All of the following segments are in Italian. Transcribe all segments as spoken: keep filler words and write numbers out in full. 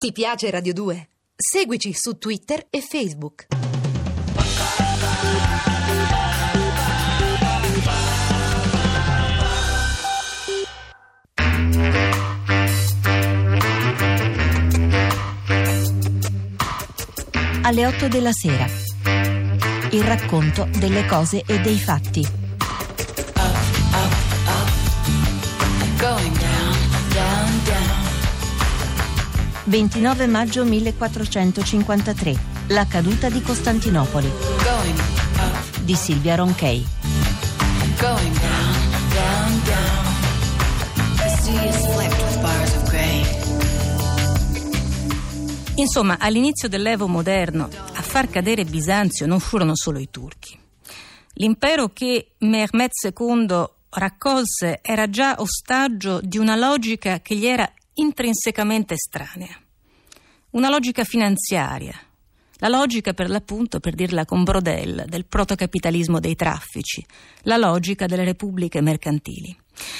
Ti piace Radio due? Seguici su Twitter e Facebook. Alle otto della sera. Il racconto delle cose e dei fatti. ventinove maggio millequattrocentocinquantatré. La caduta di Costantinopoli di Silvia Ronchey. Insomma, all'inizio dell'Evo moderno a far cadere Bisanzio non furono solo i turchi. L'impero che Mehmed secondo raccolse era già ostaggio di una logica che gli era intrinsecamente estranea. Una logica finanziaria, la logica per l'appunto, per dirla con Brodel, del protocapitalismo dei traffici, la logica delle repubbliche mercantili.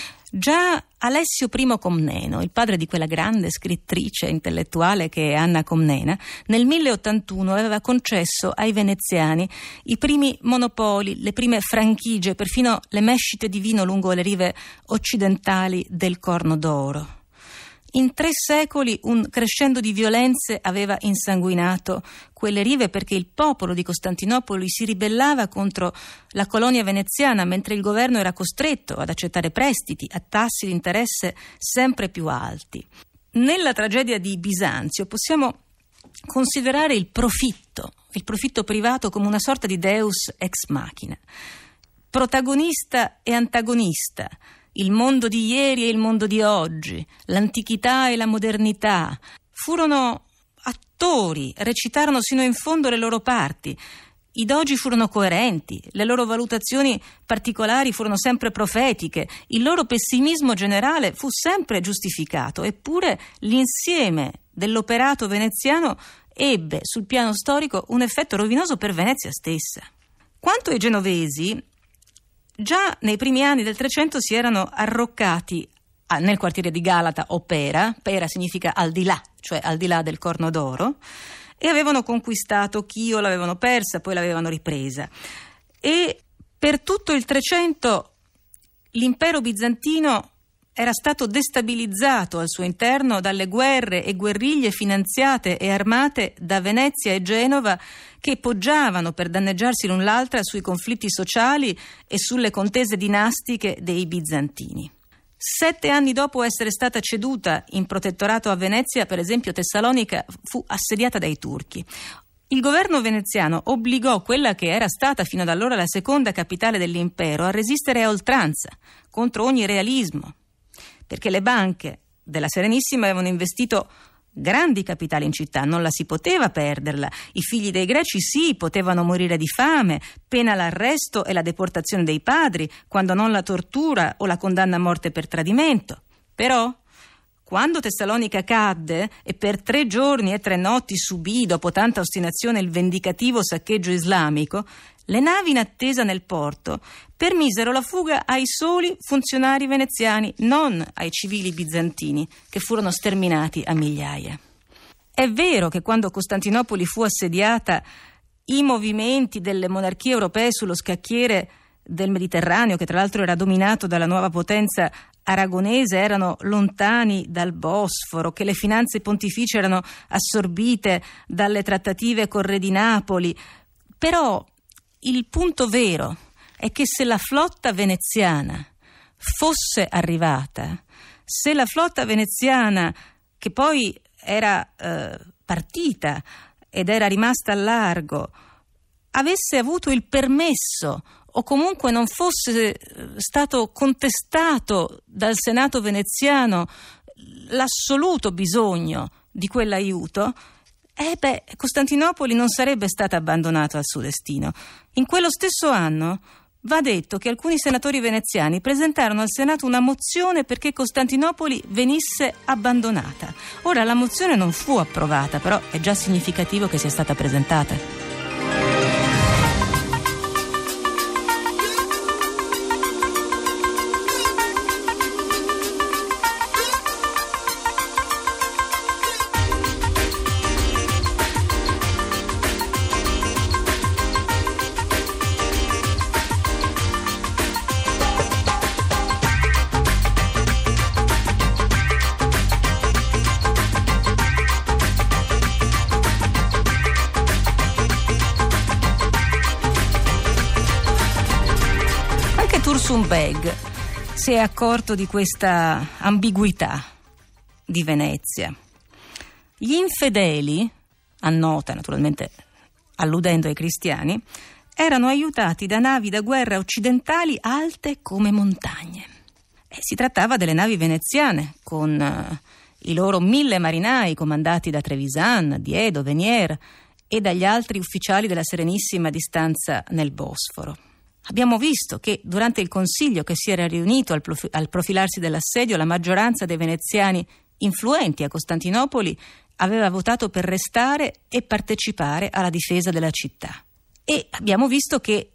Già Alessio I Comneno, il padre di quella grande scrittrice intellettuale che è Anna Comnena, nel milleottantuno aveva concesso ai veneziani i primi monopoli, le prime franchigie, perfino le mescite di vino lungo le rive occidentali del Corno d'Oro. In tre secoli un crescendo di violenze aveva insanguinato quelle rive perché il popolo di Costantinopoli si ribellava contro la colonia veneziana, mentre il governo era costretto ad accettare prestiti a tassi di interesse sempre più alti. Nella tragedia di Bisanzio possiamo considerare il profitto, il profitto privato come una sorta di deus ex machina, protagonista e antagonista. Il mondo di ieri e il mondo di oggi, l'antichità e la modernità, furono attori, recitarono sino in fondo le loro parti. I dogi furono coerenti, le loro valutazioni particolari furono sempre profetiche, il loro pessimismo generale fu sempre giustificato, eppure l'insieme dell'operato veneziano ebbe sul piano storico un effetto rovinoso per Venezia stessa. Quanto ai genovesi, già nei primi anni del Trecento si erano arroccati nel quartiere di Galata o Pera, Pera significa al di là, cioè al di là del Corno d'Oro, e avevano conquistato Chio, l'avevano persa, poi l'avevano ripresa. E per tutto il Trecento l'impero bizantino era stato destabilizzato al suo interno dalle guerre e guerriglie finanziate e armate da Venezia e Genova, che poggiavano per danneggiarsi l'un l'altra sui conflitti sociali e sulle contese dinastiche dei bizantini. Sette anni dopo essere stata ceduta in protettorato a Venezia, per esempio, Tessalonica fu assediata dai turchi. Il governo veneziano obbligò quella che era stata fino ad allora la seconda capitale dell'impero a resistere a oltranza contro ogni realismo, perché le banche della Serenissima avevano investito grandi capitali in città, non la si poteva perderla. I figli dei greci sì, potevano morire di fame, pena l'arresto e la deportazione dei padri, quando non la tortura o la condanna a morte per tradimento. Però, quando Tessalonica cadde e per tre giorni e tre notti subì, dopo tanta ostinazione, il vendicativo saccheggio islamico, le navi in attesa nel porto permisero la fuga ai soli funzionari veneziani, non ai civili bizantini, che furono sterminati a migliaia. È vero che quando Costantinopoli fu assediata, i movimenti delle monarchie europee sullo scacchiere del Mediterraneo, che tra l'altro era dominato dalla nuova potenza aragonese, erano lontani dal Bosforo, che le finanze pontificie erano assorbite dalle trattative con re di Napoli. Però il punto vero è che se la flotta veneziana fosse arrivata, se la flotta veneziana, che poi era eh, partita ed era rimasta al largo, avesse avuto il permesso o comunque non fosse stato contestato dal Senato veneziano l'assoluto bisogno di quell'aiuto, eh beh, Costantinopoli non sarebbe stata abbandonata al suo destino. In quello stesso anno va detto che alcuni senatori veneziani presentarono al Senato una mozione perché Costantinopoli venisse abbandonata. Ora la mozione non fu approvata, però è già significativo che sia stata presentata. Nessun beg si è accorto di questa ambiguità di Venezia. Gli infedeli, annota naturalmente alludendo ai cristiani, erano aiutati da navi da guerra occidentali alte come montagne. E si trattava delle navi veneziane, con uh, i loro mille marinai comandati da Trevisan, Diedo, Venier e dagli altri ufficiali della Serenissima di stanza nel Bosforo. Abbiamo visto che durante il consiglio che si era riunito al, prof- al profilarsi dell'assedio, la maggioranza dei veneziani influenti a Costantinopoli aveva votato per restare e partecipare alla difesa della città. E abbiamo visto che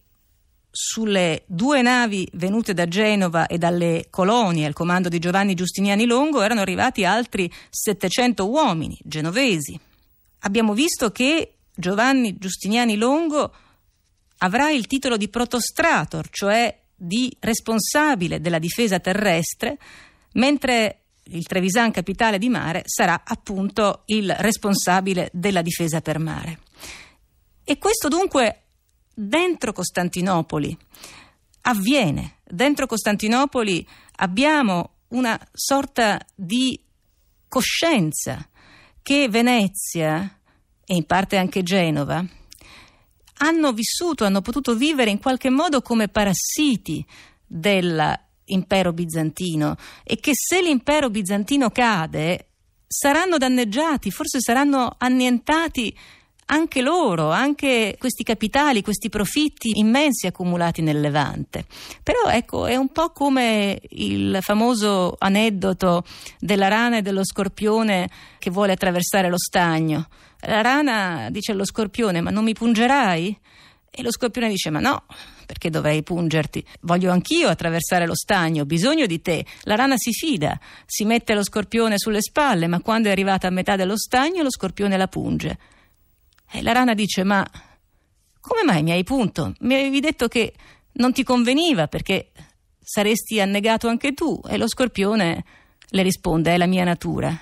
sulle due navi venute da Genova e dalle colonie al comando di Giovanni Giustiniani Longo erano arrivati altri settecento uomini genovesi. Abbiamo visto che Giovanni Giustiniani Longo avrà il titolo di protostrator, cioè di responsabile della difesa terrestre, mentre il Trevisan, capitale di mare, sarà appunto il responsabile della difesa per mare. E questo dunque dentro Costantinopoli avviene. Dentro Costantinopoli abbiamo una sorta di coscienza che Venezia e in parte anche Genova hanno vissuto, hanno potuto vivere in qualche modo come parassiti dell'impero bizantino, e che se l'impero bizantino cade saranno danneggiati, forse saranno annientati anche loro, anche questi capitali, questi profitti immensi accumulati nel Levante. Però ecco, è un po' come il famoso aneddoto della rana e dello scorpione che vuole attraversare lo stagno. La rana dice allo scorpione: ma non mi pungerai? E lo scorpione dice: ma no, perché dovrei pungerti? Voglio anch'io attraversare lo stagno, ho bisogno di te. La rana si fida, si mette lo scorpione sulle spalle, ma quando è arrivata a metà dello stagno lo scorpione la punge. E la rana dice: ma come mai mi hai punto? Mi avevi detto che non ti conveniva perché saresti annegato anche tu. E lo scorpione le risponde: è la mia natura.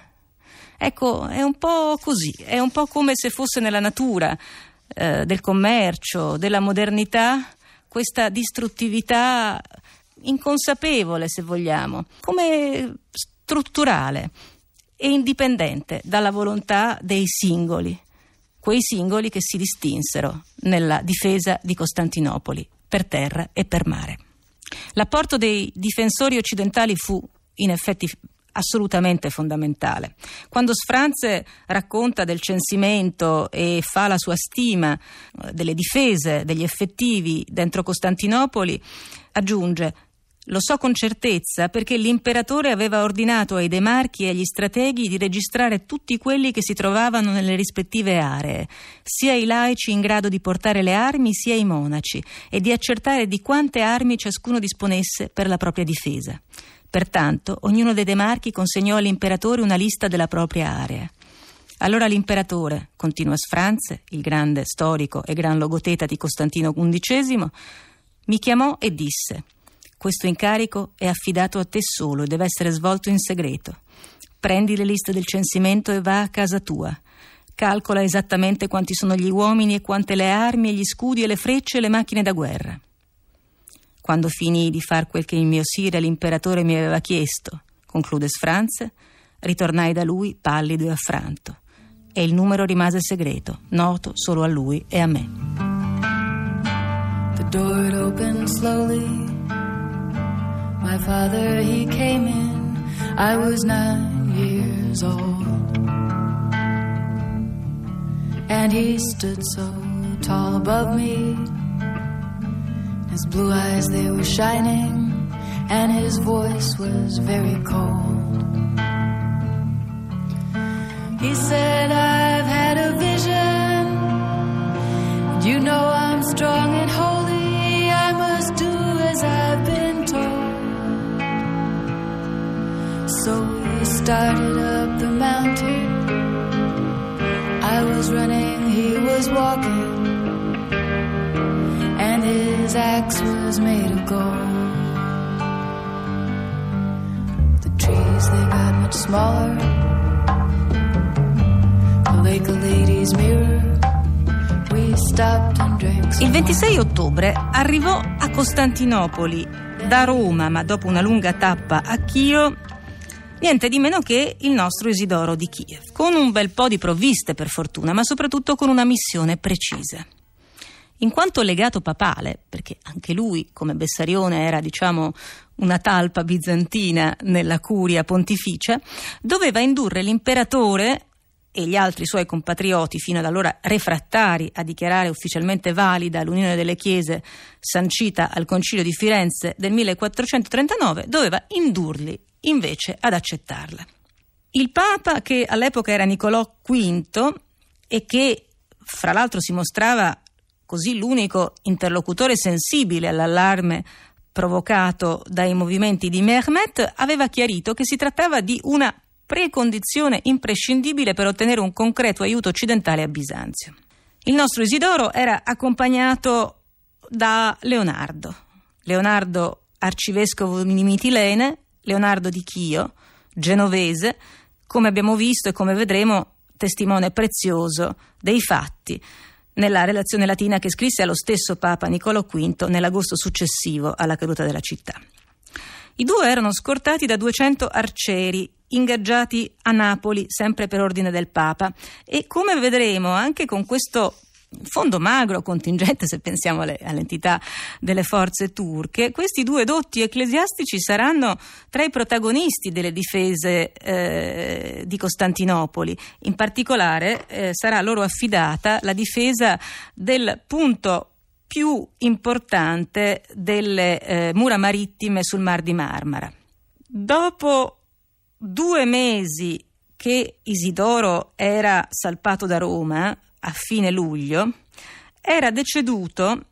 Ecco, è un po' così, è un po' come se fosse nella natura eh, del commercio, della modernità, questa distruttività inconsapevole, se vogliamo, come strutturale e indipendente dalla volontà dei singoli, quei singoli che si distinsero nella difesa di Costantinopoli per terra e per mare. L'apporto dei difensori occidentali fu in effetti assolutamente fondamentale. Quando Sfranze racconta del censimento e fa la sua stima delle difese, degli effettivi dentro Costantinopoli, aggiunge: lo so con certezza perché l'imperatore aveva ordinato ai demarchi e agli strateghi di registrare tutti quelli che si trovavano nelle rispettive aree, sia i laici in grado di portare le armi sia i monaci, e di accertare di quante armi ciascuno disponesse per la propria difesa. Pertanto, ognuno dei demarchi consegnò all'imperatore una lista della propria area. Allora l'imperatore, continua Sfranze, il grande storico e gran logoteta di Costantino undicesimo, mi chiamò e disse: questo incarico è affidato a te solo e deve essere svolto in segreto. Prendi le liste del censimento e va a casa tua. Calcola esattamente quanti sono gli uomini e quante le armi e gli scudi e le frecce e le macchine da guerra. Quando finii di far quel che in mio sire l'imperatore mi aveva chiesto, conclude Sfranze, ritornai da lui pallido e affranto, e il numero rimase segreto, noto solo a lui e a me. The door opened slowly. My father, he came in. I was nine years old, and he stood so tall above me. His blue eyes, they were shining, and his voice was very cold. He said, I've had a vision, and you know I'm strong and holy. I must do as I've been told. So we started up the mountain. I was running, he was walking, and his axe was made of gold. The trees, they got much smaller. The lake, a lady's mirror. We stopped and drank some. Il ventisei ottobre arrivò a Costantinopoli da Roma, ma dopo una lunga tappa a Chio, niente di meno che il nostro Isidoro di Kiev, con un bel po' di provviste per fortuna, ma soprattutto con una missione precisa. In quanto legato papale, perché anche lui, come Bessarione, era diciamo una talpa bizantina nella curia pontificia, doveva indurre l'imperatore e gli altri suoi compatrioti, fino ad allora refrattari a dichiarare ufficialmente valida l'unione delle chiese sancita al Concilio di Firenze del millequattrocentotrentanove, doveva indurli invece ad accettarla. Il Papa, che all'epoca era Nicolò quinto e che fra l'altro si mostrava così l'unico interlocutore sensibile all'allarme provocato dai movimenti di Mehmet, aveva chiarito che si trattava di una precondizione imprescindibile per ottenere un concreto aiuto occidentale a Bisanzio. Il nostro Isidoro era accompagnato da Leonardo, Leonardo arcivescovo di Mitilene, Leonardo di Chio, genovese, come abbiamo visto e come vedremo testimone prezioso dei fatti nella relazione latina che scrisse allo stesso Papa Nicolò quinto nell'agosto successivo alla caduta della città. I due erano scortati da duecento arcieri ingaggiati a Napoli, sempre per ordine del Papa, e come vedremo anche con questo fondo magro contingente, se pensiamo alle, all'entità delle forze turche, questi due dotti ecclesiastici saranno tra i protagonisti delle difese eh, di Costantinopoli. In particolare eh, sarà loro affidata la difesa del punto più importante delle eh, mura marittime sul Mar di Marmara. Dopo due mesi che Isidoro era salpato da Roma, a fine luglio, era deceduto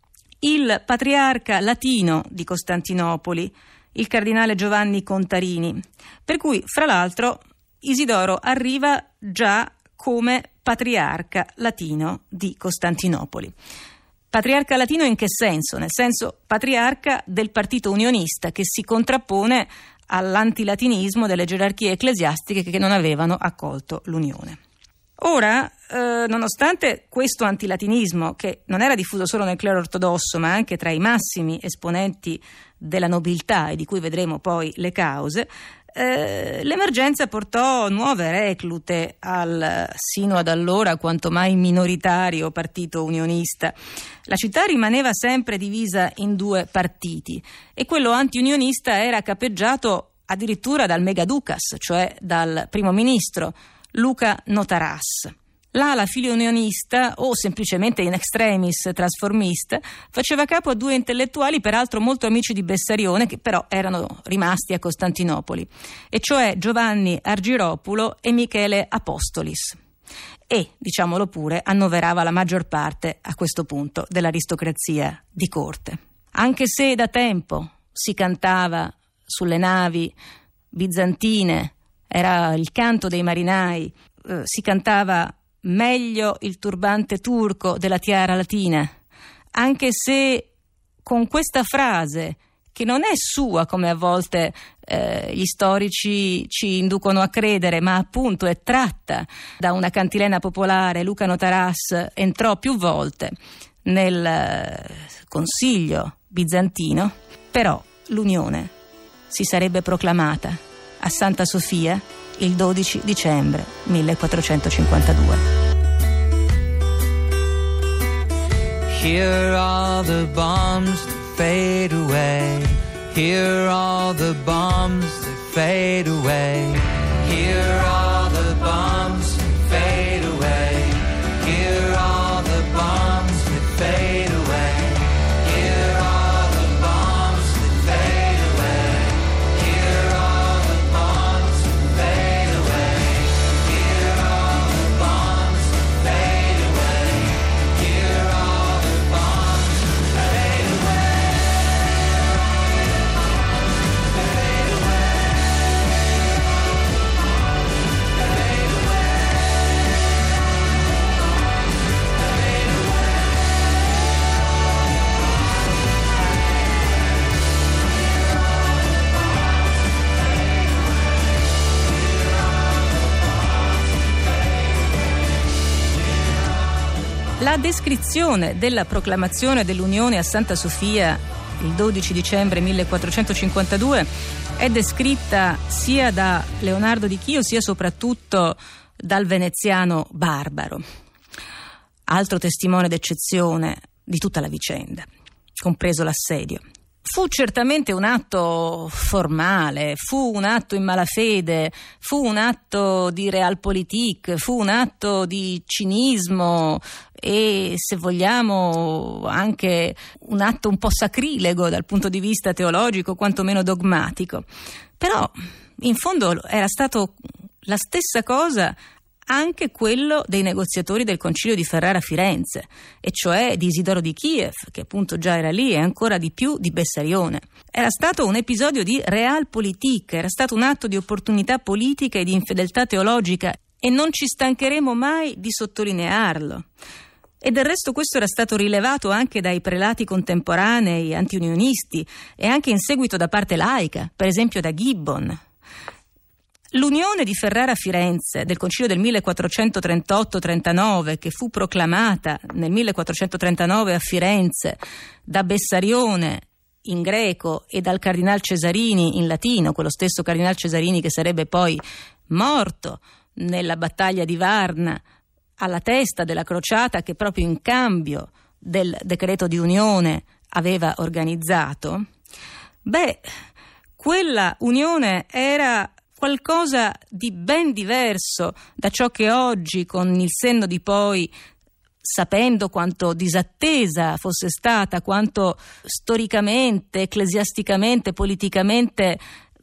il patriarca latino di Costantinopoli, il cardinale Giovanni Contarini, per cui, fra l'altro, Isidoro arriva già come patriarca latino di Costantinopoli. Patriarca latino in che senso? Nel senso patriarca del partito unionista, che si contrappone all'antilatinismo delle gerarchie ecclesiastiche che non avevano accolto l'unione. Ora, eh, nonostante questo antilatinismo, che non era diffuso solo nel clero ortodosso ma anche tra i massimi esponenti della nobiltà, e di cui vedremo poi le cause, eh, l'emergenza portò nuove reclute al sino ad allora quanto mai minoritario partito unionista. La città rimaneva sempre divisa in due partiti e quello anti-unionista era capeggiato addirittura dal megaducas, cioè dal primo ministro Luca Notaras. L'ala filio-unionista, o semplicemente in extremis trasformista, faceva capo a due intellettuali peraltro molto amici di Bessarione, che però erano rimasti a Costantinopoli, e cioè Giovanni Argiropulo e Michele Apostolis. E, diciamolo pure, annoverava la maggior parte, a questo punto, dell'aristocrazia di corte. Anche se da tempo si cantava sulle navi bizantine, era il canto dei marinai, eh, si cantava meglio il turbante turco della tiara latina, anche se con questa frase, che non è sua come a volte eh, gli storici ci inducono a credere, ma appunto è tratta da una cantilena popolare. Luca Notaras entrò più volte nel eh, consiglio bizantino, però l'unione si sarebbe proclamata a Santa Sofia il dodici dicembre millequattrocentocinquantadue. Here are the bombs that fade away. Here are the bombs that fade away. Here are the bombs that fade away. Here are the bombs that fade away. Here are the bombs that fade away. Here are the bombs that fade away. Here are the bombs that fade away. Here are the bombs that fade away. Fade away. Fade away. La descrizione della proclamazione dell'Unione a Santa Sofia il dodici dicembre millequattrocentocinquantadue, è descritta sia da Leonardo di Chio sia soprattutto dal veneziano Barbaro, altro testimone d'eccezione di tutta la vicenda, compreso l'assedio. Fu certamente un atto formale, fu un atto in malafede, fu un atto di realpolitik, fu un atto di cinismo e, se vogliamo, anche un atto un po' sacrilego dal punto di vista teologico, quantomeno dogmatico. Però, in fondo, era stato la stessa cosa anche quello dei negoziatori del concilio di Ferrara a Firenze, e cioè di Isidoro di Kiev, che appunto già era lì, e ancora di più di Bessarione. Era stato un episodio di realpolitik, era stato un atto di opportunità politica e di infedeltà teologica, e non ci stancheremo mai di sottolinearlo. E del resto questo era stato rilevato anche dai prelati contemporanei antiunionisti e anche in seguito da parte laica, per esempio da Gibbon. L'unione di Ferrara a Firenze del concilio del millequattrocentotrentotto trentanove, che fu proclamata nel millequattrocentotrentanove a Firenze da Bessarione in greco e dal cardinal Cesarini in latino, quello stesso cardinal Cesarini che sarebbe poi morto nella battaglia di Varna alla testa della crociata che proprio in cambio del decreto di unione aveva organizzato. Beh, quella unione era qualcosa di ben diverso da ciò che oggi, con il senno di poi, sapendo quanto disattesa fosse stata, quanto storicamente, ecclesiasticamente, politicamente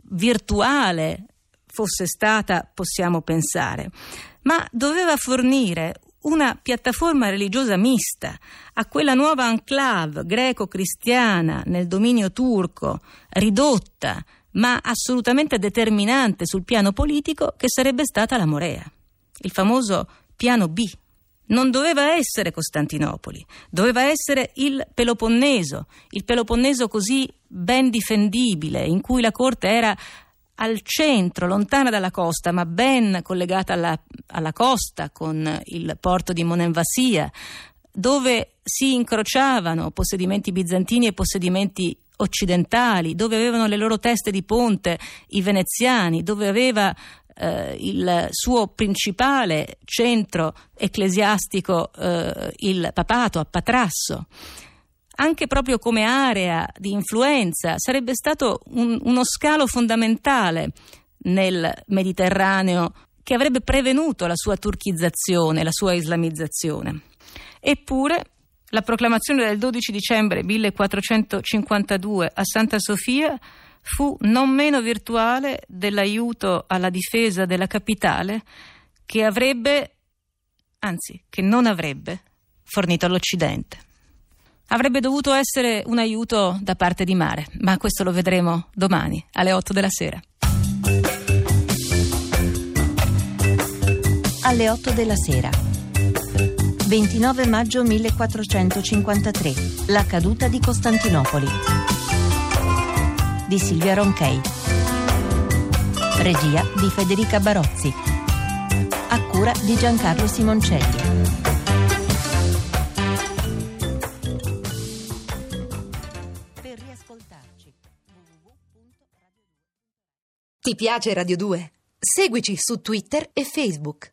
virtuale fosse stata, possiamo pensare. Ma doveva fornire una piattaforma religiosa mista a quella nuova enclave greco-cristiana nel dominio turco, ridotta ma assolutamente determinante sul piano politico, che sarebbe stata la Morea, il famoso piano B. Non doveva essere Costantinopoli, doveva essere il Peloponneso, il Peloponneso così ben difendibile, in cui la corte era al centro, lontana dalla costa, ma ben collegata alla, alla costa con il porto di Monemvasia, dove si incrociavano possedimenti bizantini e possedimenti occidentali, dove avevano le loro teste di ponte i veneziani, dove aveva eh, il suo principale centro ecclesiastico eh, il papato a Patrasso. Anche proprio come area di influenza sarebbe stato un, uno scalo fondamentale nel Mediterraneo, che avrebbe prevenuto la sua turchizzazione, la sua islamizzazione. Eppure la proclamazione del dodici dicembre millequattrocentocinquantadue a Santa Sofia fu non meno virtuale dell'aiuto alla difesa della capitale che avrebbe, anzi che non avrebbe, fornito all'Occidente. Avrebbe dovuto essere un aiuto da parte di mare, ma questo lo vedremo domani alle otto della sera. Alle otto della sera. ventinove maggio millequattrocentocinquantatré. La caduta di Costantinopoli. Di Silvia Ronchey. Regia di Federica Barozzi. A cura di Giancarlo Simoncelli. Ti piace Radio due? Seguici su Twitter e Facebook.